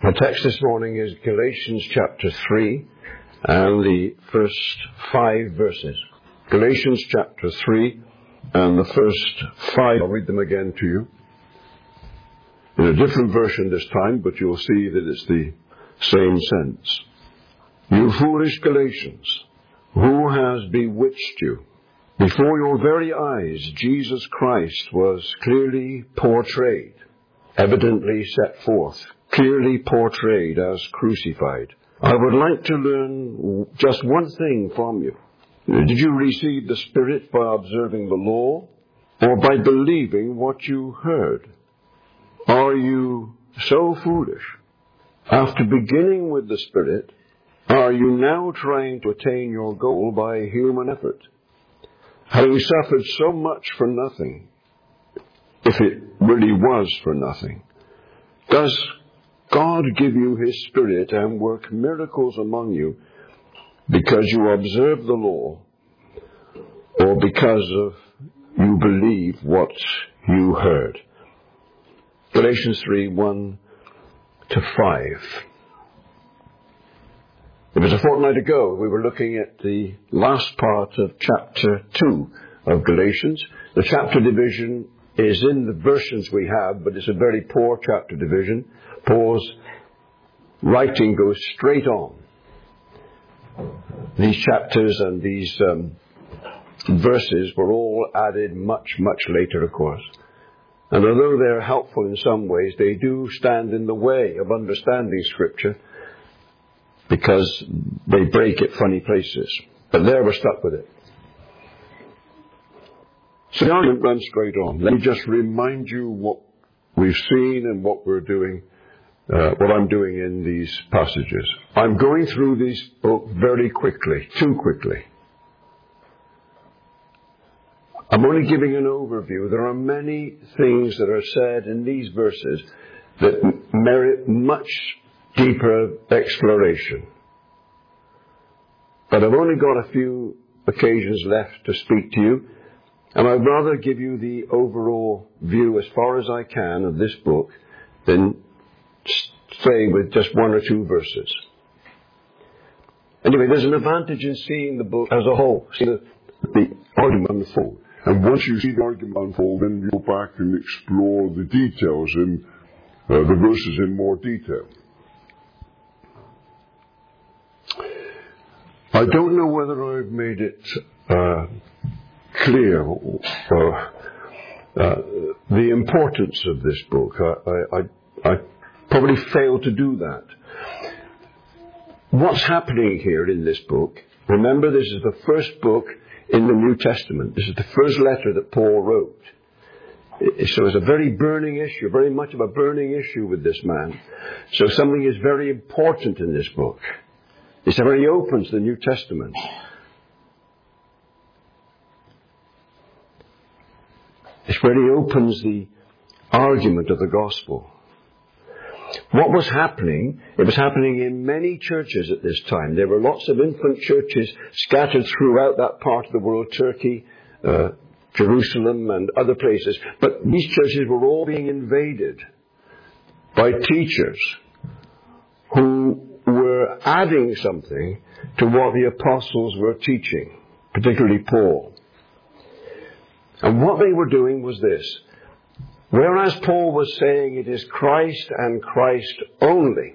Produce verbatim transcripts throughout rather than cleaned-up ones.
The text this morning is Galatians chapter three and the first five verses. Galatians chapter three and the first five. I'll read them again to you. In a different version this time, but you'll see that it's the same sense. You foolish Galatians, who has bewitched you? Before your very eyes, Jesus Christ was clearly portrayed, evidently set forth, clearly portrayed as crucified. I would like to learn just one thing from you. Did you receive the Spirit by observing the law, or by believing what you heard? Are you so foolish? After beginning with the Spirit, are you now trying to attain your goal by human effort? Having suffered so much for nothing, if it really was for nothing, does God give you His Spirit and work miracles among you because you observe the law, or because of you believe what you heard? Galatians three, one to five. It was a fortnight ago we were looking at the last part of chapter two of Galatians. The chapter division is in the versions we have, but it's a very poor chapter division. Paul's writing goes straight on. These chapters and these um, verses were all added much, much later, of course. And although they're helpful in some ways, they do stand in the way of understanding Scripture because they break at funny places. But there we're stuck with it. So the argument runs straight on. Let me just remind you what we've seen and what we're doing, uh, what I'm doing in these passages. I'm going through these book very quickly, too quickly. I'm only giving an overview. There are many things that are said in these verses that merit much deeper exploration. But I've only got a few occasions left to speak to you, and I'd rather give you the overall view as far as I can of this book than stay with just one or two verses. Anyway, there's an advantage in seeing the book as a whole, see the, the argument unfold. And once you see the argument unfold, then you go back and explore the details in uh, the verses in more detail. I don't know whether I've made it uh, clear uh, uh, the importance of this book. I, I, I probably failed to do that. What's happening here in this book? Remember, this is the first book in the New Testament. This is the first letter that Paul wrote. So it's a very burning issue, very much of a burning issue with this man. So something is very important in this book. It's where he opens the New Testament. It's where he opens the argument of the gospel. What was happening, it was happening in many churches at this time. There were lots of infant churches scattered throughout that part of the world, Turkey, uh, Jerusalem and other places. But these churches were all being invaded by teachers who were adding something to what the apostles were teaching, particularly Paul. And what they were doing was this. Whereas Paul was saying it is Christ and Christ only,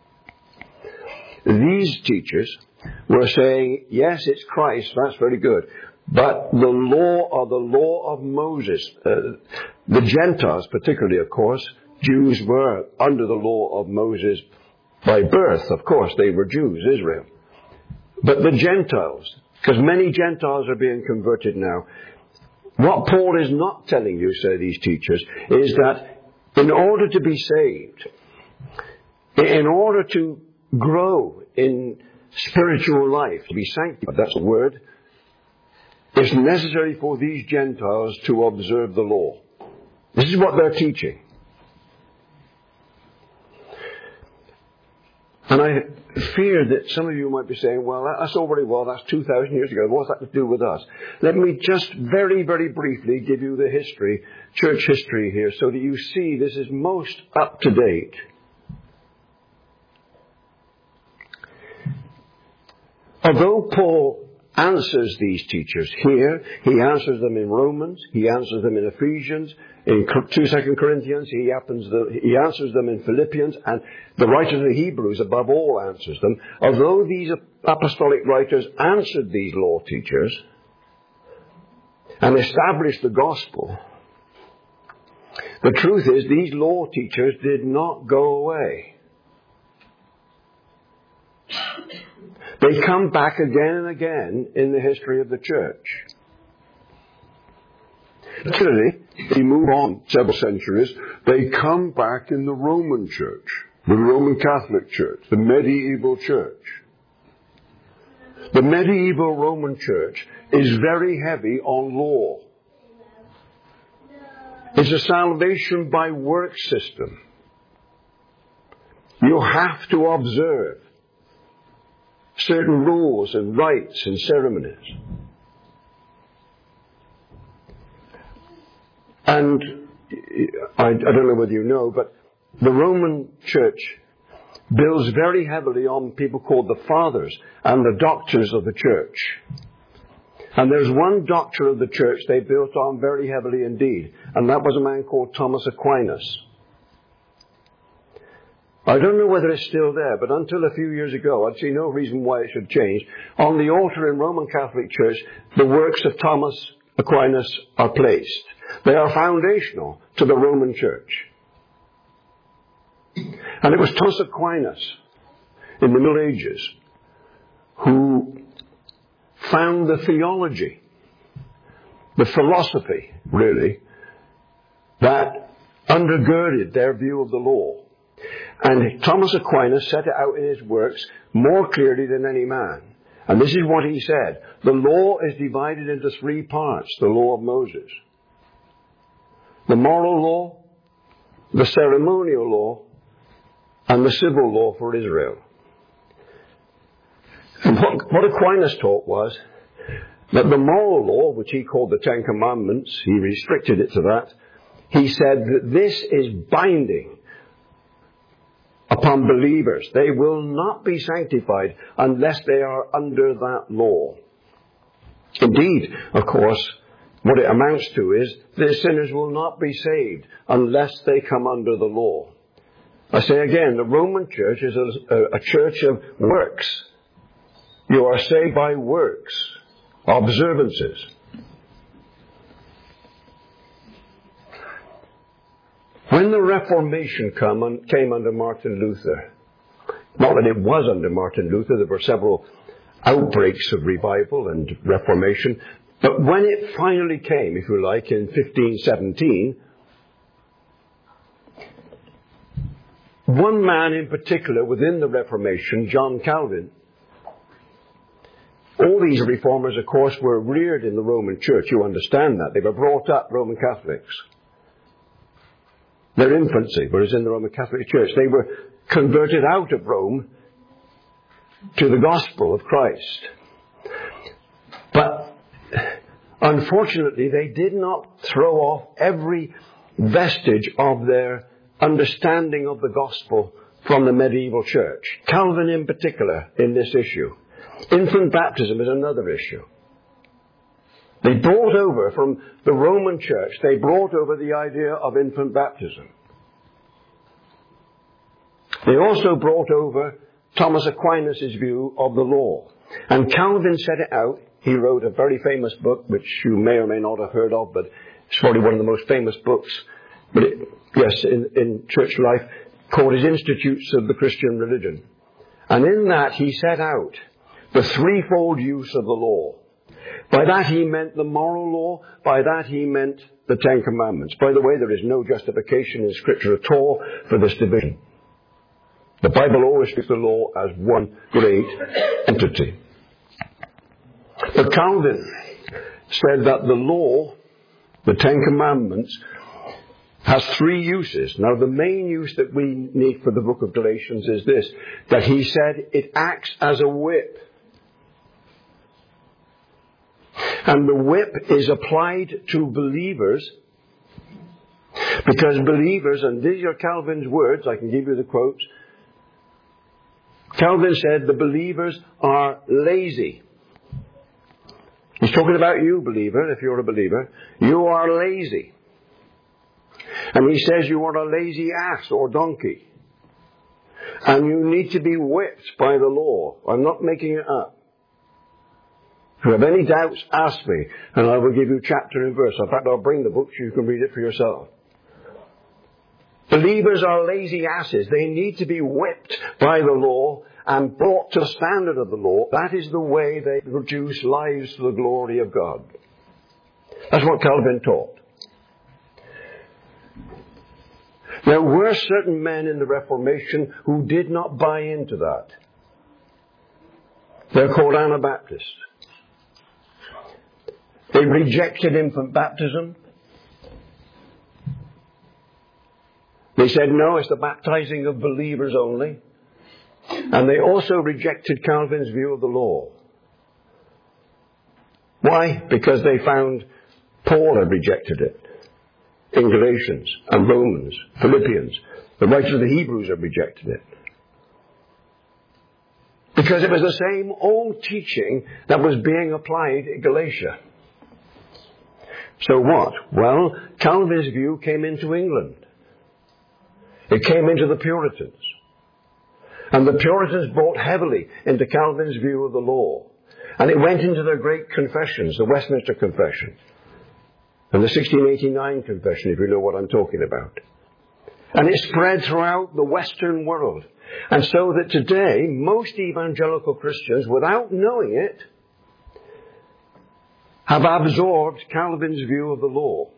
these teachers were saying, yes, it's Christ, that's very good, but the law or the law of Moses, uh, the Gentiles particularly, of course, Jews were under the law of Moses by birth, of course, they were Jews, Israel. But the Gentiles, because many Gentiles are being converted now, what Paul is not telling you, say these teachers, is that in order to be saved, in order to grow in spiritual life, to be sanctified, that's a word, it's necessary for these Gentiles to observe the law. This is what they're teaching. And I fear that some of you might be saying, well, that's all very well, that's two thousand years ago. What's that to do with us? Let me just very, very briefly give you the history, church history here, so that you see this is most up to date. although Paul answers these teachers here, he answers them in Romans, he answers them in Ephesians, in Second Corinthians, he, happens the, he answers them in Philippians, and the writer of the Hebrews above all answers them. Although these apostolic writers answered these law teachers and established the gospel, the truth is these law teachers did not go away. They come back again and again in the history of the church. Clearly, if we move on several centuries, they come back in the Roman church, the Roman Catholic Church, the medieval church. The medieval Roman church is very heavy on law. It's a salvation by works system. You have to observe certain rules and rites and ceremonies. And I, I don't know whether you know, but the Roman Church builds very heavily on people called the fathers and the doctors of the church. And there's one doctor of the church they built on very heavily indeed, and that was a man called Thomas Aquinas. I don't know whether it's still there, but until a few years ago, I'd see no reason why it should change. On the altar in Roman Catholic Church, the works of Thomas Aquinas are placed. They are foundational to the Roman Church. And it was Thomas Aquinas in the Middle Ages who found the theology, the philosophy, really, that undergirded their view of the law. And Thomas Aquinas set it out in his works more clearly than any man. And this is what he said. The law is divided into three parts, the law of Moses. The moral law, the ceremonial law, and the civil law for Israel. And what, what Aquinas taught was that the moral law, which he called the Ten Commandments, he restricted it to that, he said that this is binding upon believers. They will not be sanctified unless they are under that law. Indeed, of course, what it amounts to is the sinners will not be saved unless they come under the law. I say again, the Roman Church is a, a, a church of works. You are saved by works, observances. When the Reformation come on, came under Martin Luther, not that it was under Martin Luther, there were several outbreaks of revival and Reformation, but when it finally came, if you like, in fifteen seventeen, one man in particular within the Reformation, John Calvin, all these reformers, of course, were reared in the Roman Church. You understand that. They were brought up Roman Catholics. Their infancy was in the Roman Catholic Church. They were converted out of Rome to the gospel of Christ. But unfortunately, they did not throw off every vestige of their understanding of the gospel from the medieval church. Calvin in particular in this issue. Infant baptism is another issue. They brought over from the Roman church, they brought over the idea of infant baptism. They also brought over Thomas Aquinas' view of the law. And Calvin set it out. He wrote a very famous book, which you may or may not have heard of, but it's probably one of the most famous books, but it, yes, in, in church life, called his Institutes of the Christian Religion. And in that he set out the threefold use of the law. By that he meant the moral law. By that he meant the Ten Commandments. By the way, there is no justification in Scripture at all for this division. The Bible always speaks the law as one great entity. But Calvin said that the law, the Ten Commandments, has three uses. Now, the main use that we need for the book of Galatians is this, that he said it acts as a whip. And the whip is applied to believers because believers, and these are Calvin's words, I can give you the quotes, Calvin said the believers are lazy. He's talking about you, believer, if you're a believer. You are lazy. And he says you are a lazy ass or donkey. And you need to be whipped by the law. I'm not making it up. If you have any doubts, ask me, and I will give you chapter and verse. In fact, I'll bring the book so you can read it for yourself. Believers are lazy asses. They need to be whipped by the law and brought to the standard of the law. That is the way they produce lives to the glory of God. That's what Calvin taught. There were certain men in the Reformation who did not buy into that. They're called Anabaptists. They rejected infant baptism. They said, no, it's the baptizing of believers only. And they also rejected Calvin's view of the law. Why? Because they found Paul had rejected it. In Galatians and Romans, Philippians. The writers of the Hebrews have rejected it. Because it was the same old teaching that was being applied in Galatia. So what? Well, Calvin's view came into England. It came into the Puritans. And the Puritans bought heavily into Calvin's view of the law. And it went into their great confessions, the Westminster Confession. And the sixteen eighty-nine Confession, if you know what I'm talking about. And it spread throughout the Western world. And so that today, most evangelical Christians, without knowing it, have absorbed Calvin's view of the law.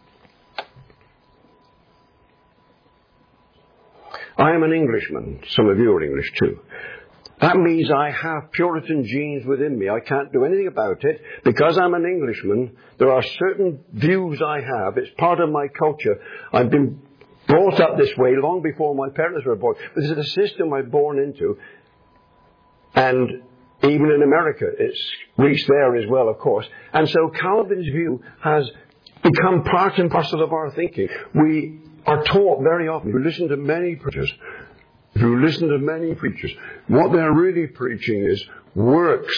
I am an Englishman. Some of you are English too. That means I have Puritan genes within me. I can't do anything about it. Because I'm an Englishman, there are certain views I have. It's part of my culture. I've been brought up this way long before my parents were born. This is a system I'm born into. And even in America, it's reached there as well, of course. And so Calvin's view has become part and parcel of our thinking. We are taught very often. We listen to many preachers. If you listen to many preachers, what they're really preaching is works.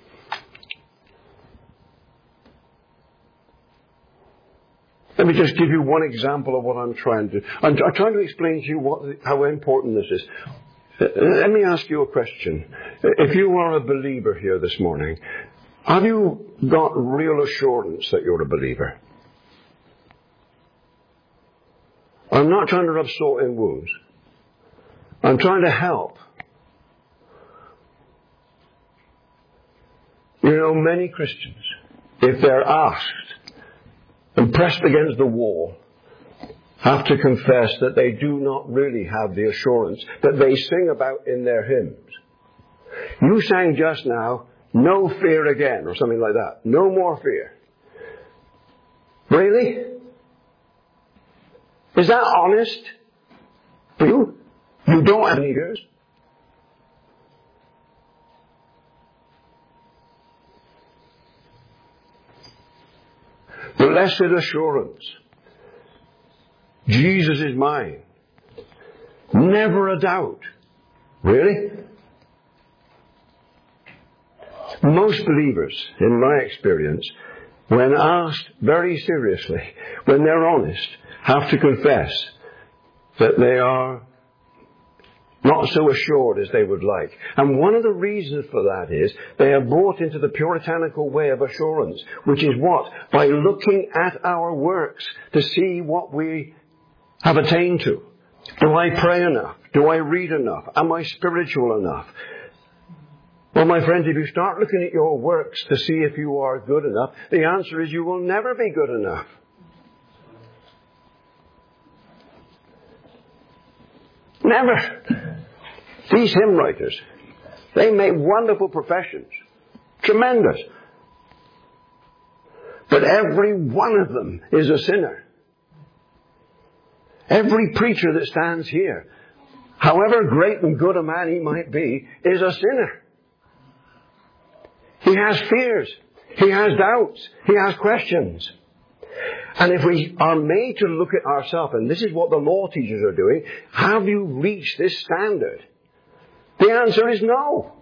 Let me just give you one example of what I'm trying to... I'm, I'm trying to explain to you what, how important this is. Let me ask you a question. If you are a believer here this morning, have you got real assurance that you're a believer? I'm not trying to rub salt in wounds. I'm trying to help. You know, many Christians, if they're asked and pressed against the wall, have to confess that they do not really have the assurance that they sing about in their hymns. You sang just now, no fear again, or something like that. No more fear. Really? Is that honest for you? You don't have any fears. Blessed assurance. Jesus is mine. Never a doubt. Really? Most believers, in my experience, when asked very seriously, when they're honest, have to confess that they are not so assured as they would like. And one of the reasons for that is they are brought into the puritanical way of assurance, which is what? By looking at our works to see what we have attained to. Do I pray enough? Do I read enough? Am I spiritual enough? Well, my friend, if you start looking at your works to see if you are good enough, the answer is you will never be good enough. Never. These hymn writers, they make wonderful professions. Tremendous. But every one of them is a sinner. Every preacher that stands here, however great and good a man he might be, is a sinner. He has fears. He has doubts. He has questions. And if we are made to look at ourselves, and this is what the law teachers are doing, have you reached this standard? The answer is no.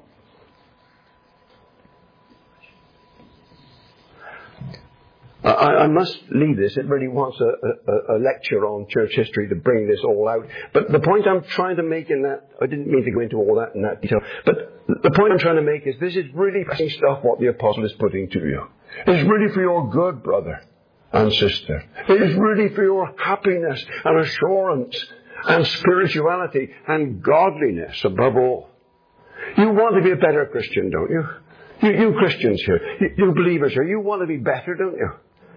I, I must leave this. It really wants a, a, a lecture on church history to bring this all out. But the point I'm trying to make in that, I didn't mean to go into all that in that detail, but the point I'm trying to make is this is really stuff what the apostle is putting to you. It's really for your good, brother and sister. It is really for your happiness and assurance and spirituality and godliness above all. You want to be a better Christian, don't you? You, you Christians here, you, you believers here, you want to be better, don't you?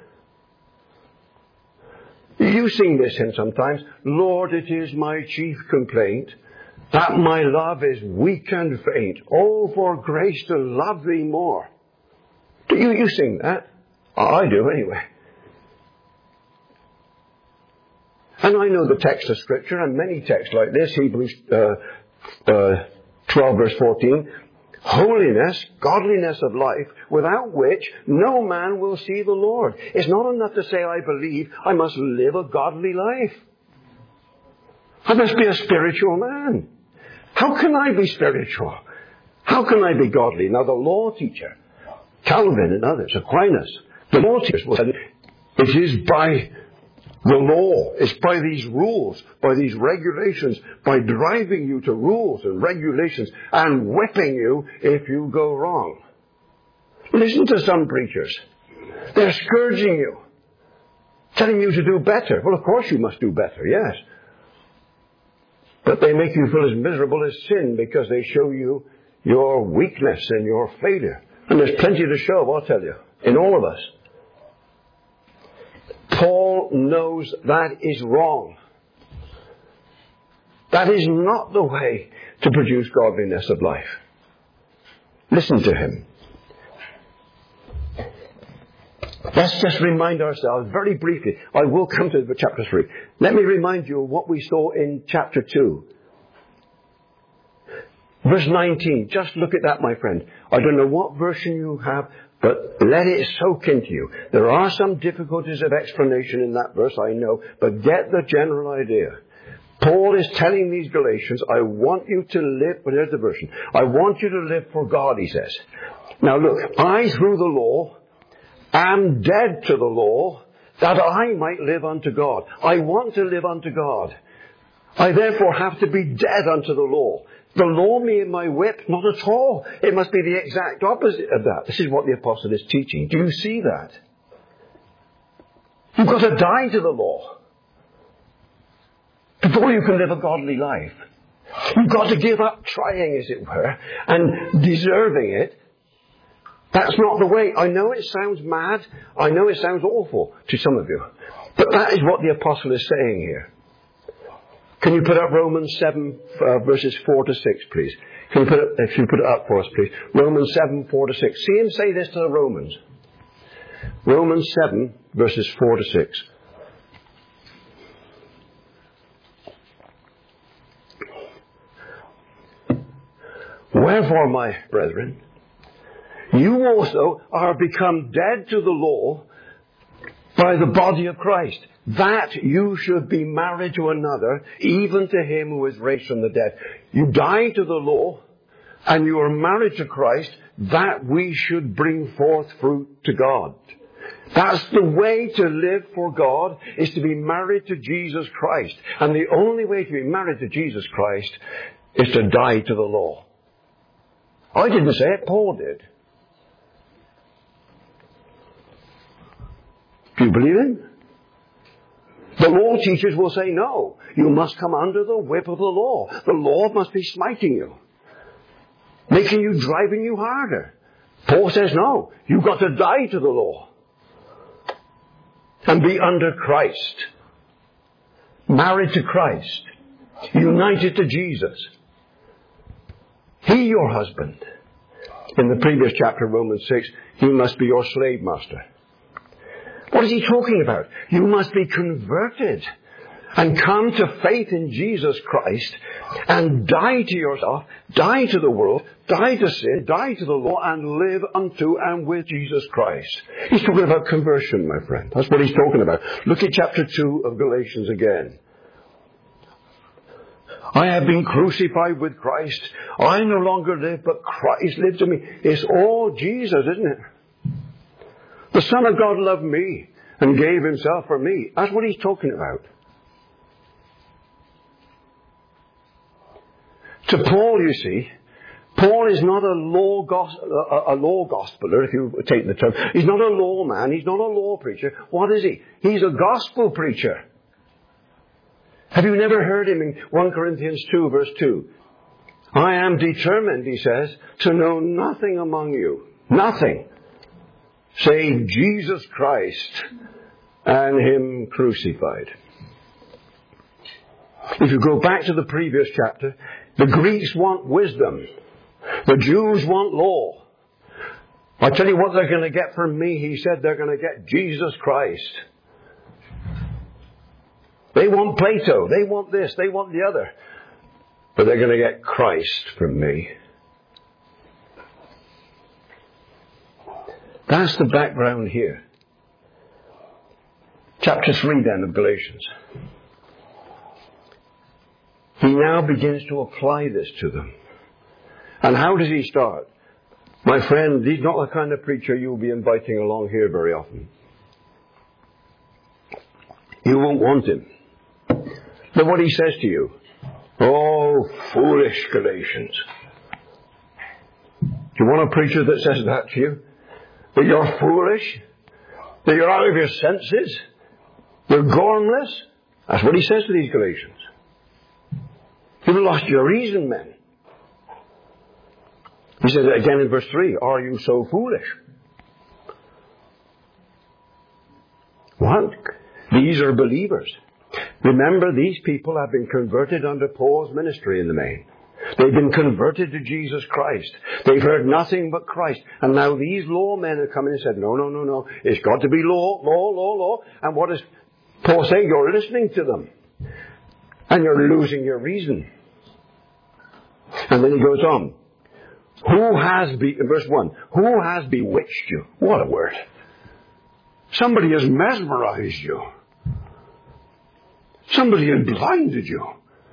You sing this hymn sometimes. Lord, it is my chief complaint that my love is weak and faint. Oh, for grace to love thee more. Do you, you sing that? I do anyway. And I know the text of Scripture and many texts like this. Hebrews uh, uh, twelve verse fourteen. Holiness, godliness of life, without which no man will see the Lord. It's not enough to say, I believe, I must live a godly life. I must be a spiritual man. How can I be spiritual? How can I be godly? Now the law teacher, Calvin and others, Aquinas, the law teachers will say, it is by the law, it's by these rules, by these regulations, by driving you to rules and regulations and whipping you if you go wrong. Listen to some preachers. They're scourging you, telling you to do better. Well, of course you must do better, yes. But they make you feel as miserable as sin because they show you your weakness and your failure. And there's plenty to show, I'll tell you, in all of us. Paul knows that is wrong. That is not the way to produce godliness of life. Listen to him. Let's just remind ourselves very briefly. I will come to chapter three. Let me remind you of what we saw in chapter two. Verse nineteen. Just look at that, my friend. I don't know what version you have, but let it soak into you. There are some difficulties of explanation in that verse, I know, but get the general idea. Paul is telling these Galatians, I want you to live, well, there's the version. I want you to live for God, he says. Now look, I, through the law, am dead to the law, that I might live unto God. I want to live unto God. I therefore have to be dead unto the law. The law me in my whip? Not at all. It must be the exact opposite of that. This is what the apostle is teaching. Do you see that? You've got to die to the law before you can live a godly life. You've got to give up trying, as it were, and deserving it. That's not the way. I know it sounds mad. I know it sounds awful to some of you. But that is what the apostle is saying here. Can you put up Romans seven, uh, verses four to six, please? Can you put it, if you put it up for us, please. Romans seven, four to six. See him say this to the Romans. Romans seven, verses four to six. Wherefore, my brethren, you also are become dead to the law by the body of Christ, that you should be married to another, even to him who is raised from the dead. You die to the law, and you are married to Christ, that we should bring forth fruit to God. That's the way to live for God, is to be married to Jesus Christ. And the only way to be married to Jesus Christ is to die to the law. I didn't say it, Paul did. Do you believe him? The law teachers will say, no, you must come under the whip of the law. The law must be smiting you, making you, driving you harder. Paul says, no, you've got to die to the law and be under Christ, married to Christ, united to Jesus. He, your husband. In the previous chapter, Romans six, he must be your slave master. What is he talking about? You must be converted and come to faith in Jesus Christ and die to yourself, die to the world, die to sin, die to the law, and live unto and with Jesus Christ. He's talking about conversion, my friend. That's what he's talking about. Look at chapter two of Galatians again. I have been crucified with Christ. I no longer live, but Christ lives in me. It's all Jesus, isn't it? The Son of God loved me and gave himself for me. That's what he's talking about. To Paul, you see, Paul is not a law, gos- a, a law gospeler, if you take the term. He's not a law man. He's not a law preacher. What is he? He's a gospel preacher. Have you never heard him in First Corinthians two, verse two? I am determined, he says, to know nothing among you, nothing, save Jesus Christ and him crucified. If you go back to the previous chapter, the Greeks want wisdom. The Jews want law. I tell you what they're going to get from me, he said, they're going to get Jesus Christ. They want Plato, they want this, they want the other. But they're going to get Christ from me. That's the background here. Chapter three then of Galatians. He now begins to apply this to them. And how does he start? My friend, he's not the kind of preacher you'll be inviting along here very often. You won't want him. But what he says to you, oh, foolish Galatians. Do you want a preacher that says that to you? That you're foolish? That you're out of your senses? You're gormless? That's what he says to these Galatians. You've lost your reason, men. He says it again in verse three. Are you so foolish? What? These are believers. Remember, these people have been converted under Paul's ministry in the main. They've been converted to Jesus Christ. They've heard nothing but Christ. And now these law men have come in and said, no, no, no, no. It's got to be law, law, law, law. And what does Paul say? You're listening to them. And you're losing your reason. And then he goes on. Who has, be- verse one, who has bewitched you? What a word. Somebody has mesmerized you. Somebody has blinded you.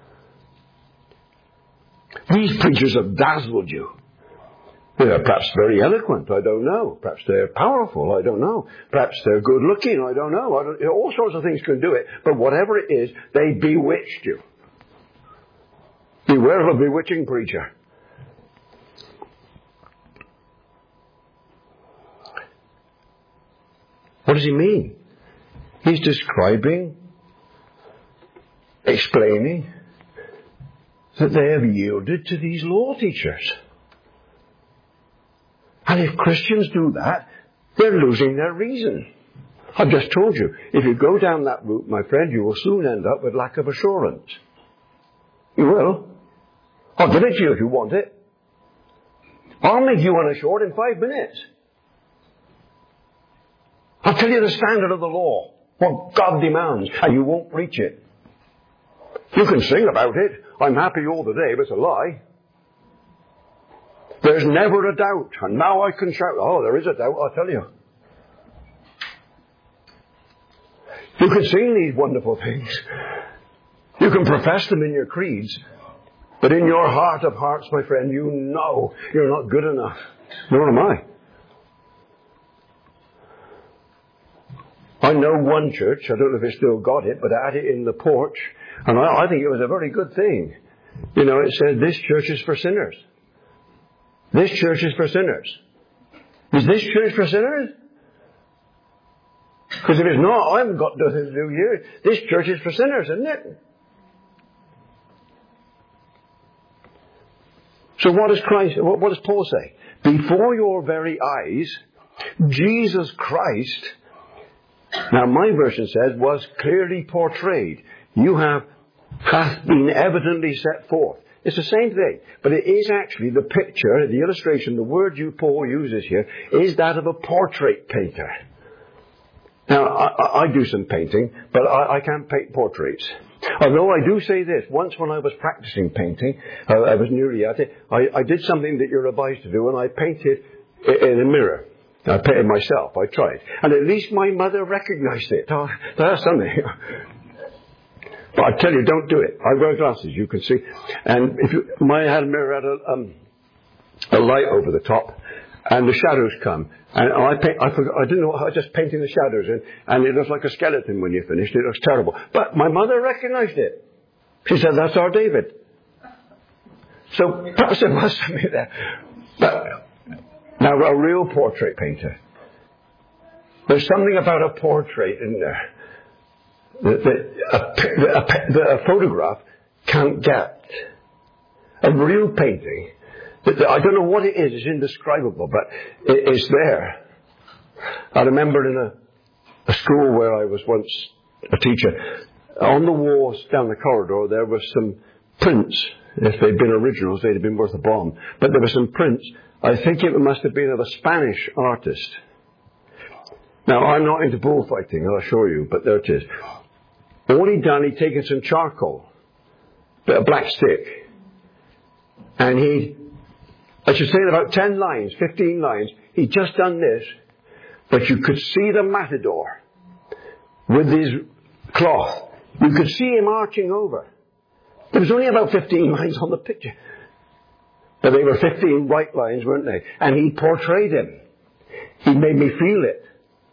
These preachers have dazzled you. They're perhaps very eloquent, I don't know. Perhaps they're powerful, I don't know. Perhaps they're good looking, I don't know. I don't, all sorts of things can do it. But whatever it is, they bewitched you. Beware of a bewitching preacher. What does he mean? He's describing, explaining that they have yielded to these law teachers. And if Christians do that, they're losing their reason. I've just told you, if you go down that route, my friend, you will soon end up with lack of assurance. You will. I'll give it to you if you want it. I'll make you unassured in five minutes. I'll tell you the standard of the law, what God demands, and you won't preach it. You can sing about it. I'm happy all the day, but it's a lie. There's never a doubt, and now I can shout, oh, there is a doubt, I'll tell you. You can sing these wonderful things. You can profess them in your creeds, but in your heart of hearts, my friend, you know you're not good enough. Nor am I. I know one church, I don't know if it still got it, but it had it in the porch, and I, I think it was a very good thing. You know, it said, this church is for sinners. This church is for sinners. Is this church for sinners? Because if it's not, I haven't got nothing to do here. This church is for sinners, isn't it? So what does Christ, what, what does Paul say? Before your very eyes, Jesus Christ, now my version says, was clearly portrayed. You have, hath been evidently set forth. It's the same thing, but it is actually the picture, the illustration, the word you Paul uses here, is that of a portrait painter. Now, I, I do some painting, but I, I can't paint portraits. Although I do say this, once when I was practicing painting, uh, I was nearly at it, I, I did something that you're advised to do, and I painted in a mirror. I painted myself, I tried. And at least my mother recognized it. Oh, that's something. But I tell you, don't do it. I wear glasses, you can see. And if you, my had a mirror had a, um, a light over the top, and the shadows come. And I paint, I forgot, I didn't know, I was just painting the shadows in, and it looks like a skeleton when you finished. It looks terrible. But my mother recognized it. She said, that's our David. So perhaps there was something there. But now, a real portrait painter. There's something about a portrait in there that, that, a, a, that a photograph can't get. A real painting, that, that I don't know what it is, it's indescribable, but it, it's there. I remember in a, a school where I was once a teacher, on the walls down the corridor there were some prints. If they'd been originals, they'd have been worth a bomb. But there were some prints. I think it must have been of a Spanish artist. Now, I'm not into bullfighting, I'll assure you, but there it is. All he'd done, he'd taken some charcoal, a bit of black stick, and he'd, I should say about ten lines, fifteen lines, he'd just done this, but you could see the matador with his cloth. You could see him arching over. There was only about fifteen lines on the picture. But they were fifteen white lines, weren't they? And he portrayed him. He made me feel it.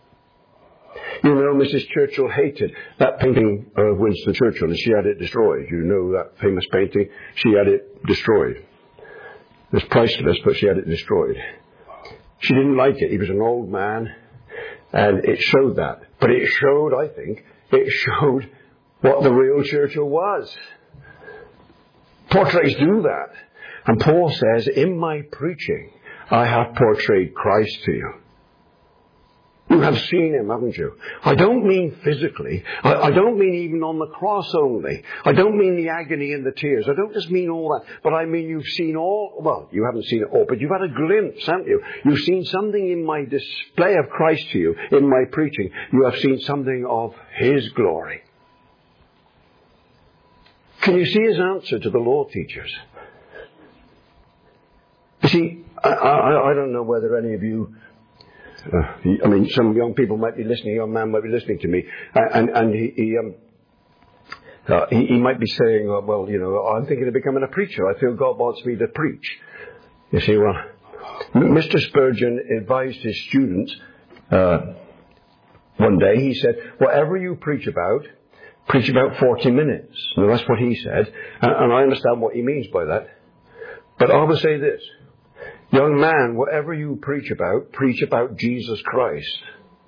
You know, Missus Churchill hated that painting of Winston Churchill, and she had it destroyed. You know that famous painting? She had it destroyed. It was priceless, but she had it destroyed. She didn't like it. He was an old man, and it showed that. But it showed, I think, it showed what the real Churchill was. Portraits do that. And Paul says, in my preaching, I have portrayed Christ to you. You have seen him, haven't you? I don't mean physically. I, I don't mean even on the cross only. I don't mean the agony and the tears. I don't just mean all that. But I mean you've seen all, well, you haven't seen it all, but you've had a glimpse, haven't you? You've seen something in my display of Christ to you, in my preaching. You have seen something of his glory. Can you see his answer to the law teachers? You see, I, I, I don't know whether any of you, uh, I mean, some young people might be listening, a young man might be listening to me, and, and he, he, um, uh, he, he might be saying, oh, well, you know, I'm thinking of becoming a preacher. I feel God wants me to preach. You see, well, Mister Spurgeon advised his students, uh, one day, he said, whatever you preach about, preach about forty minutes. Now, that's what he said, and, and I understand what he means by that. But I will say this. Young man, whatever you preach about, preach about Jesus Christ.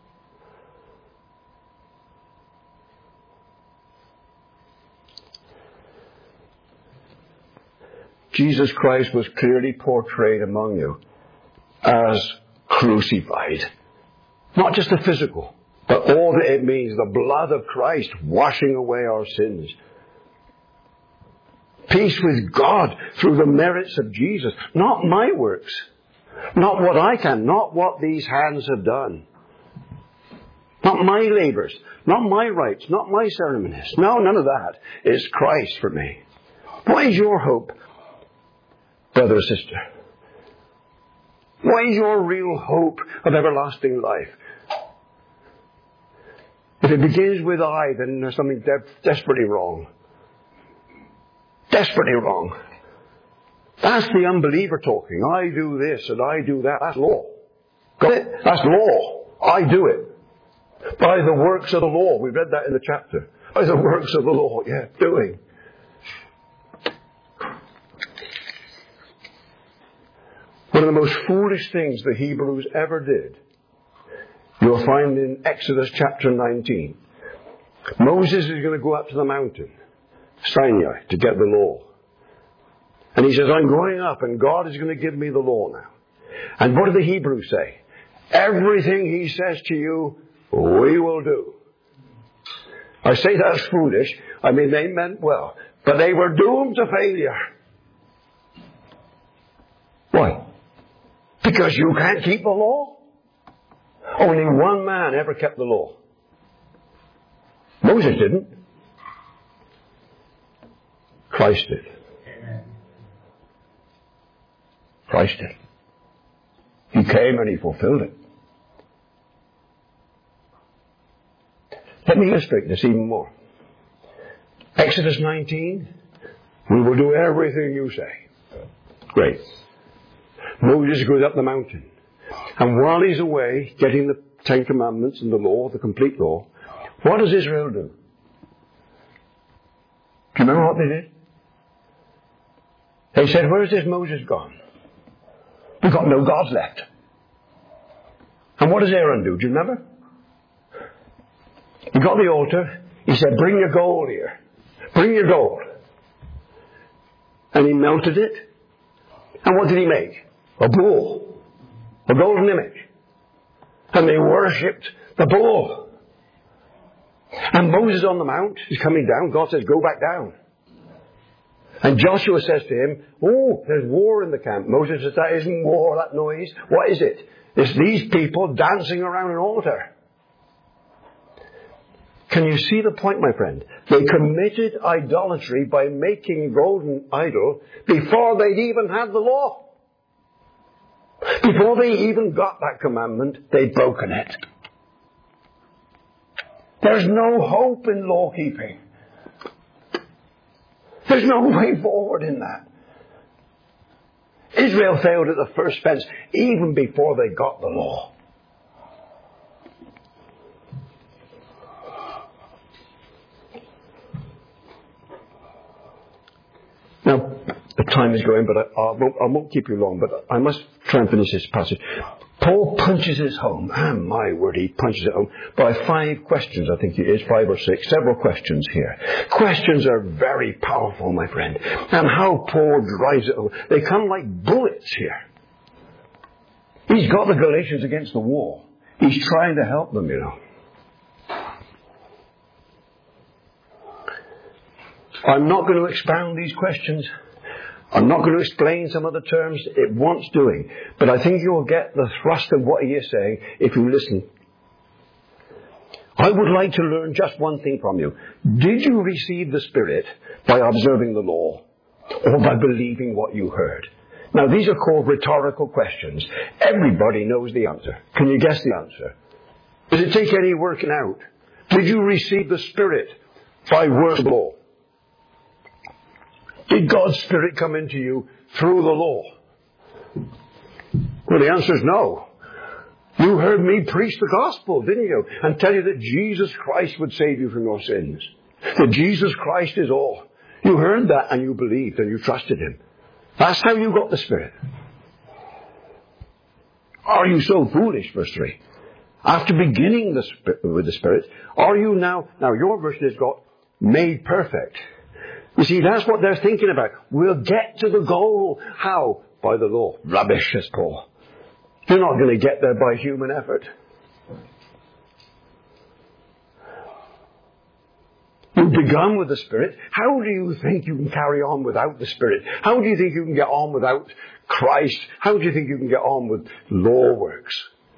Jesus Christ was clearly portrayed among you as crucified. Not just the physical, but all that it means, the blood of Christ washing away our sins. Peace with God through the merits of Jesus. Not my works. Not what I can. Not what these hands have done. Not my labors. Not my rites. Not my ceremonies. No, none of that. It's Christ for me. What is your hope, brother or sister? What is your real hope of everlasting life? If it begins with I, then there's something de- desperately wrong. Desperately wrong. That's the unbeliever talking. I do this and I do that. That's law. Got it? That's law. I do it. By the works of the law. We read that in the chapter. By the works of the law. Yeah, doing. One of the most foolish things the Hebrews ever did, you'll find in Exodus chapter nineteen. Moses is going to go up to the mountain, Sinai, to get the law. And he says, I'm going up and God is going to give me the law now. And what do the Hebrews say? Everything he says to you, we will do. I say that's foolish. I mean, they meant well. But they were doomed to failure. Why? Because you can't keep the law. Only one man ever kept the law. Moses didn't. Christ did. Christ did. He came and he fulfilled it. Let me illustrate this even more. Exodus nineteen, we will do everything you say. Great. Moses goes up the mountain. And while he's away, getting the Ten Commandments and the law, the complete law, what does Israel do? Do you remember what they did? They said, where's this Moses gone? We've got no gods left. And what does Aaron do? Do you remember? He got the altar. He said, bring your gold here. Bring your gold. And he melted it. And what did he make? A bull. A golden image. And they worshipped the bull. And Moses on the mount is coming down. God says, go back down. And Joshua says to him, oh, there's war in the camp. Moses says, that isn't war, that noise. What is it? It's these people dancing around an altar. Can you see the point, my friend? They committed idolatry by making a golden idol before they'd even had the law. Before they even got that commandment, they'd broken it. There's no hope in law keeping. There's no way forward in that. Israel failed at the first fence even before they got the law. Now, the time is going, but I, I, won't, I won't keep you long, but I must try and finish this passage. Paul punches it home, and my word, he punches it home, by five questions, I think it is, five or six, several questions here. Questions are very powerful, my friend. And how Paul drives it home. They come like bullets here. He's got the Galatians against the wall. He's trying to help them, you know. I'm not going to expound these questions. I'm not going to explain some of the terms. It wants doing. But I think you'll get the thrust of what he is saying if you listen. I would like to learn just one thing from you. Did you receive the Spirit by observing the law or by believing what you heard? Now, these are called rhetorical questions. Everybody knows the answer. Can you guess the answer? Does it take any working out? Did you receive the Spirit by works of law? Did God's Spirit come into you through the law? Well, the answer is no. You heard me preach the gospel, didn't you? And tell you that Jesus Christ would save you from your sins. That Jesus Christ is all. You heard that and you believed and you trusted Him. That's how you got the Spirit. Are you so foolish, verse three? After beginning the Spirit, with the Spirit, are you now, now your version has got made perfect. You see, that's what they're thinking about. We'll get to the goal. How? By the law. Rubbish, says Paul. You're not going to get there by human effort. You've begun with the Spirit. How do you think you can carry on without the Spirit? How do you think you can get on without Christ? How do you think you can get on with law works?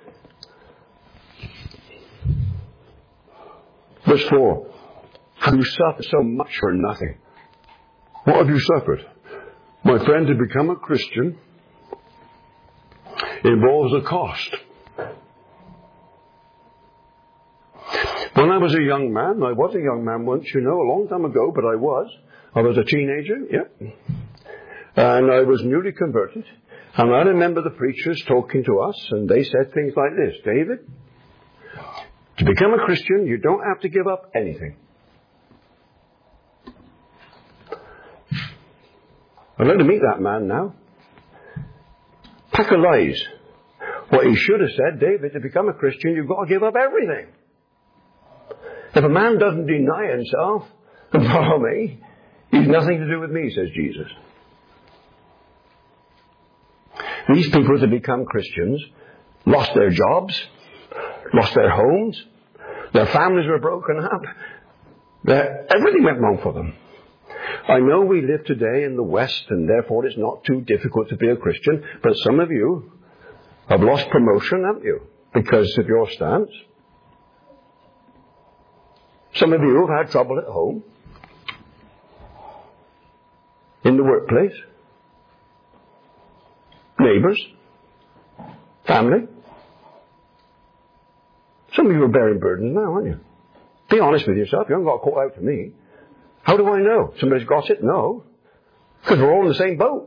Verse four. Have you suffered so much for nothing? What have you suffered? My friend, to become a Christian involves a cost. When I was a young man, I was a young man once, you know, a long time ago, but I was. I was a teenager, yeah. And I was newly converted. And I remember the preachers talking to us, and they said things like this: David, to become a Christian, you don't have to give up anything. I'd like to meet that man now. Pack of lies. What he should have said, David, to become a Christian, you've got to give up everything. If a man doesn't deny himself and follow me, he's nothing to do with me, says Jesus. These people to become Christians lost their jobs, lost their homes, their families were broken up, their, everything went wrong for them. I know we live today in the West, and therefore it's not too difficult to be a Christian, but some of you have lost promotion, haven't you, because of your stance? Some of you have had trouble at home, in the workplace, neighbours, family. Some of you are bearing burdens now, aren't you? Be honest with yourself. You haven't got caught out for me. How do I know? Somebody's got it? No. Because we're all in the same boat.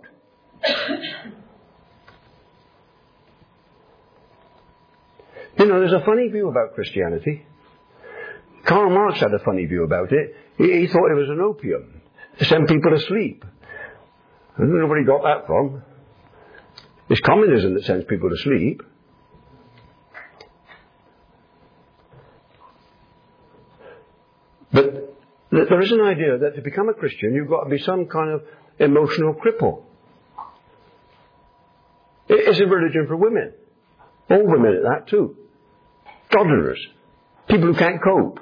You know, there's a funny view about Christianity. Karl Marx had a funny view about it. He, he thought it was an opium to send people to sleep. I don't know where he got that from. It's communism that sends people to sleep. But there is an idea that to become a Christian, you've got to be some kind of emotional cripple. It's a religion for women. All women at that too. Toddlers. People who can't cope.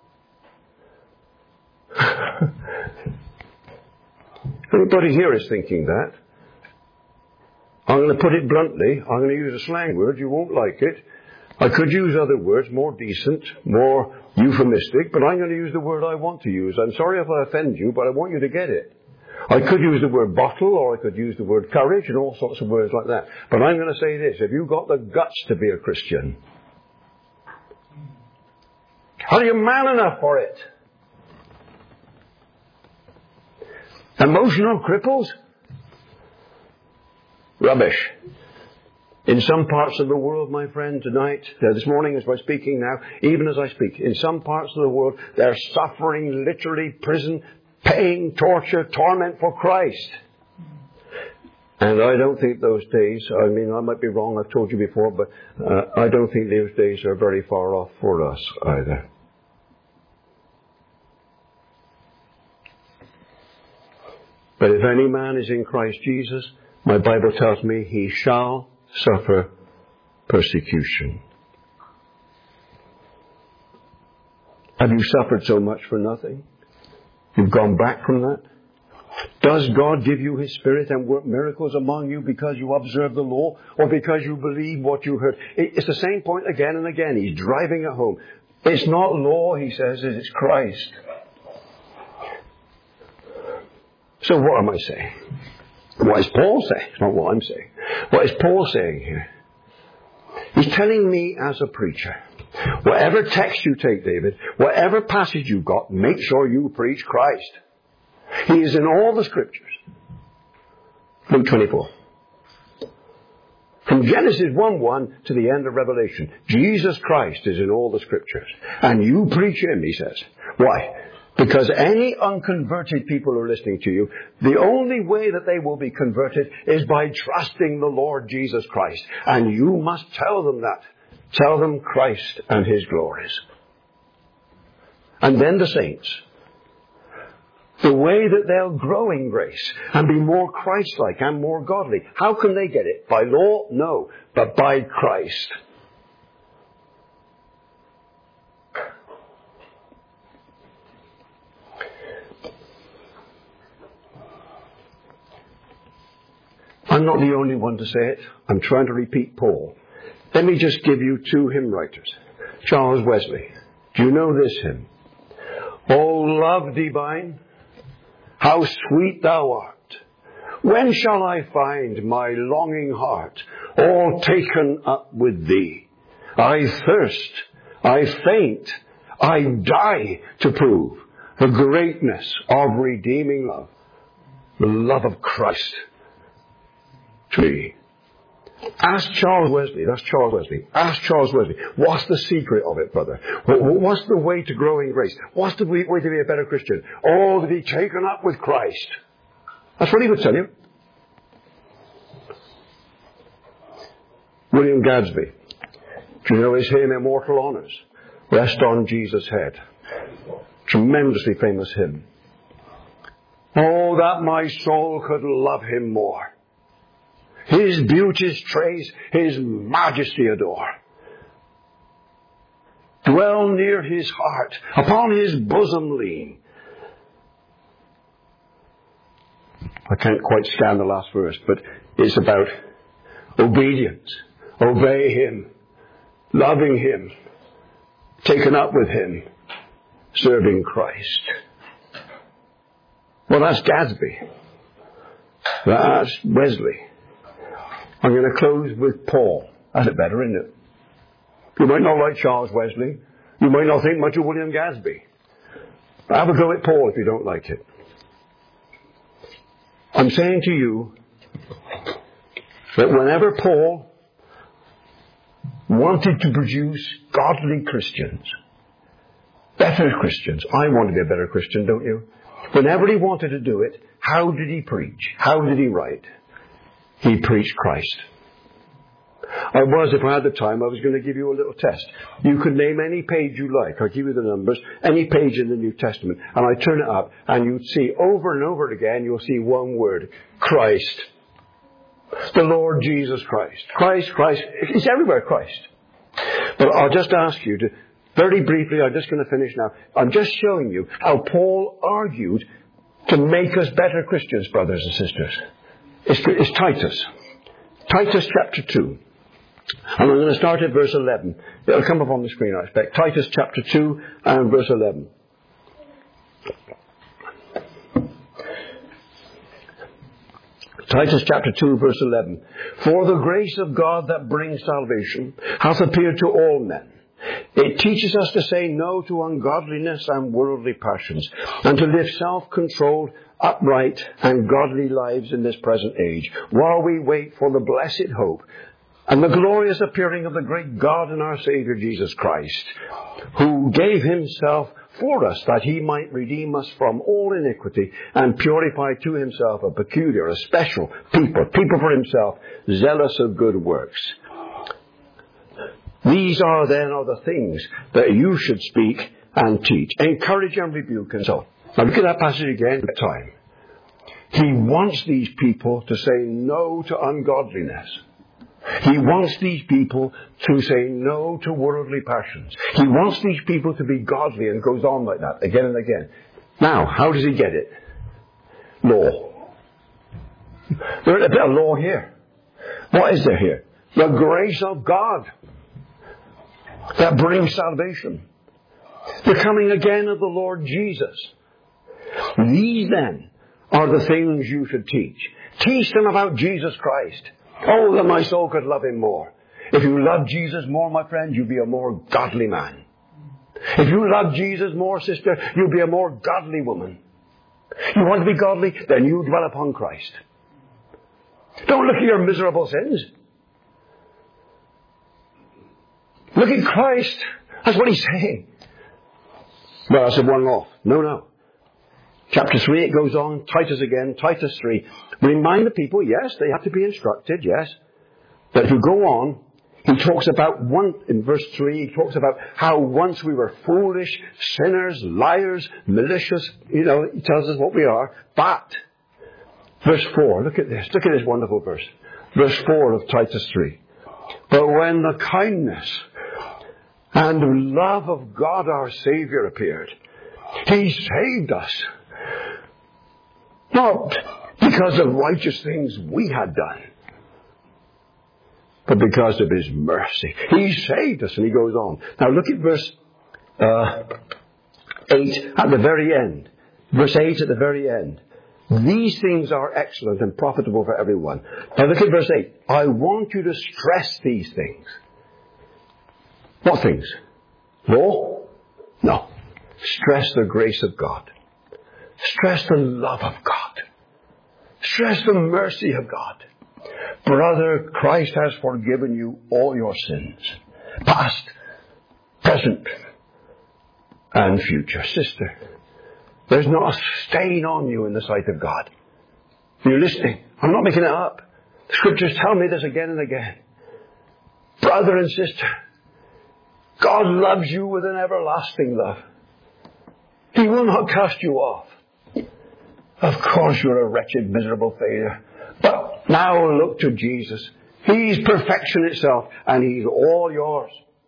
Everybody here is thinking that. I'm going to put it bluntly. I'm going to use a slang word. You won't like it. I could use other words, more decent, more euphemistic, but I'm going to use the word I want to use. I'm sorry if I offend you, but I want you to get it. I could use the word bottle, or I could use the word courage, and all sorts of words like that. But I'm going to say this. Have you got the guts to be a Christian? Are you man enough for it? Emotional cripples? Rubbish. In some parts of the world, my friend, tonight, uh, this morning as we're speaking now, even as I speak, in some parts of the world, they're suffering literally prison, pain, torture, torment for Christ. And I don't think those days, I mean, I might be wrong, I've told you before, but uh, I don't think those days are very far off for us either. But if any man is in Christ Jesus, my Bible tells me he shall suffer persecution. Have you suffered so much for nothing? You've gone back from that? Does God give you His Spirit and work miracles among you because you observe the law or because you believe what you heard? It's the same point again and again. He's driving it home. It's not law, he says, it's Christ. So what am I saying? What is Paul saying? It's not what I'm saying. What is Paul saying here? He's telling me as a preacher, whatever text you take, David, whatever passage you've got, make sure you preach Christ. He is in all the Scriptures. Luke twenty-four. From Genesis one one to the end of Revelation, Jesus Christ is in all the Scriptures. And you preach Him, he says. Why? Because any unconverted people who are listening to you, the only way that they will be converted is by trusting the Lord Jesus Christ. And you must tell them that. Tell them Christ and His glories. And then the saints. The way that they'll grow in grace and be more Christ-like and more godly. How can they get it? By law? No. But by Christ. I'm not the only one to say it. I'm trying to repeat Paul. Let me just give you two hymn writers. Charles Wesley. Do you know this hymn? O love divine, how sweet thou art. When shall I find my longing heart all taken up with thee? I thirst, I faint, I die to prove the greatness of redeeming love, the love of Christ. Me. Ask Charles Wesley, that's Charles Wesley. Ask Charles Wesley, what's the secret of it, brother? What's the way to grow in grace? What's the way to be a better Christian? Oh, to be taken up with Christ. That's what he would tell you. William Gadsby. Do you know his hymn, Immortal Honours? Rest on Jesus' head. Tremendously famous hymn. Oh, that my soul could love Him more. His beauties trace, His majesty adore. Dwell near His heart, upon His bosom lean. I can't quite stand the last verse, but it's about obedience. Obey Him, loving Him, taken up with Him, serving Christ. Well, that's Gadsby. That's Wesley. I'm going to close with Paul. That's it better, isn't it? You might not like Charles Wesley. You might not think much of William Gadsby. Have a go at Paul if you don't like it. I'm saying to you that whenever Paul wanted to produce godly Christians, better Christians, I want to be a better Christian, don't you? Whenever he wanted to do it, how did he preach? How did he write? He preached Christ. I was, if I had the time, I was going to give you a little test. You could name any page you like. I'll give you the numbers. Any page in the New Testament. And I turn it up and you'd see over and over again, you'll see one word. Christ. The Lord Jesus Christ. Christ, Christ. It's everywhere, Christ. But I'll just ask you to, very briefly, I'm just going to finish now. I'm just showing you how Paul argued to make us better Christians, brothers and sisters. It's, it's Titus. Titus chapter two. And I'm going to start at verse eleven. It'll come up on the screen, I expect. Titus chapter two and verse eleven. Titus chapter two, verse eleven. For the grace of God that brings salvation hath appeared to all men. It teaches us to say no to ungodliness and worldly passions, and to live self-controlled, upright, and godly lives in this present age, while we wait for the blessed hope and the glorious appearing of the great God and our Saviour Jesus Christ, who gave himself for us that he might redeem us from all iniquity and purify to himself a peculiar, a special people, people for himself, zealous of good works. These are then are the things that you should speak and teach, encourage and rebuke and so on. Now look at that passage again at time. He wants these people to say no to ungodliness. He wants these people to say no to worldly passions. He wants these people to be godly, and goes on like that again and again. Now, how does he get it? Law. There's a bit of law here. What is there here? The grace of God that brings salvation. The coming again of the Lord Jesus. These then are the things you should teach. Teach them about Jesus Christ. Oh, that my soul could love him more. If you love Jesus more, my friend, you'll be a more godly man. If you love Jesus more, sister, you'll be a more godly woman. You want to be godly? Then you dwell upon Christ. Don't look at your miserable sins. Look at Christ. That's what he's saying. Well, I said one off. No, no. Chapter three, it goes on. Titus again. Titus three. Remind the people, yes, they have to be instructed, yes. But if you go on, he talks about one, in verse three, he talks about how once we were foolish, sinners, liars, malicious, you know, he tells us what we are. But, verse four, look at this. Look at this wonderful verse. Verse four of Titus three. But when the kindness and love of God our Saviour appeared, he saved us. Not because of righteous things we had done, but because of his mercy. He saved us, and he goes on. Now look at verse uh, eight at the very end. Verse eight at the very end. These things are excellent and profitable for everyone. Now look at verse eight. I want you to stress these things. What things? Law? No. Stress the grace of God. Stress the love of God. Stress the mercy of God. Brother, Christ has forgiven you all your sins. Past, present, and future. Sister, there's not a stain on you in the sight of God. You're listening. I'm not making it up. The scriptures tell me this again and again. Brother and sister, God loves you with an everlasting love. He will not cast you off. Of course you're a wretched, miserable failure. But now look to Jesus. He's perfection itself, and he's all yours.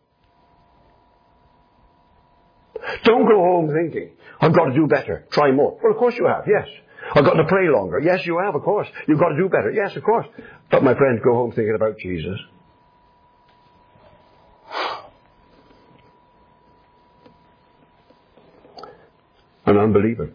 Don't go home thinking, I've got to do better, try more. Well, of course you have, yes. I've got to pray longer. Yes, you have, of course. You've got to do better. Yes, of course. But my friend, go home thinking about Jesus. An unbeliever.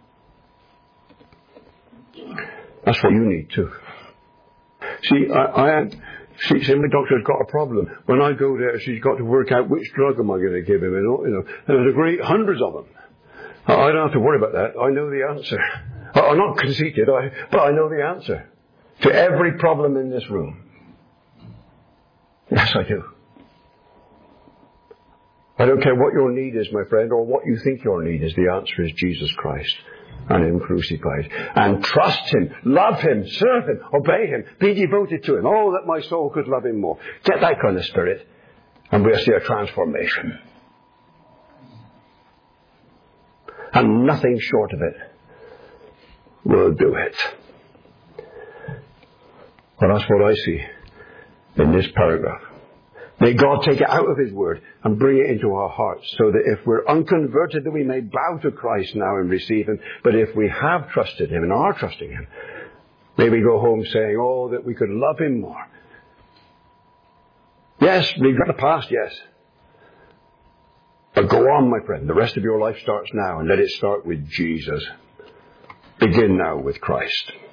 That's what you need too. See, I, I am, see, see, my doctor's got a problem. When I go there, she's got to work out which drug am I going to give him, you know, you know. And there's a great hundreds of them. I don't have to worry about that. I know the answer. I'm not conceited, I, but I know the answer to every problem in this room. Yes, I do. I don't care what your need is, my friend, or what you think your need is. The answer is Jesus Christ and Him crucified. And trust Him, love Him, serve Him, obey Him, be devoted to Him. Oh, that my soul could love Him more. Get that kind of spirit, and we'll see a transformation. And nothing short of it will do it. Well, that's what I see in this paragraph. May God take it out of His Word and bring it into our hearts, so that if we're unconverted, that we may bow to Christ now and receive Him. But if we have trusted Him and are trusting Him, may we go home saying, oh, that we could love Him more. Yes, regret the past, yes. But go on, my friend. The rest of your life starts now, and let it start with Jesus. Begin now with Christ.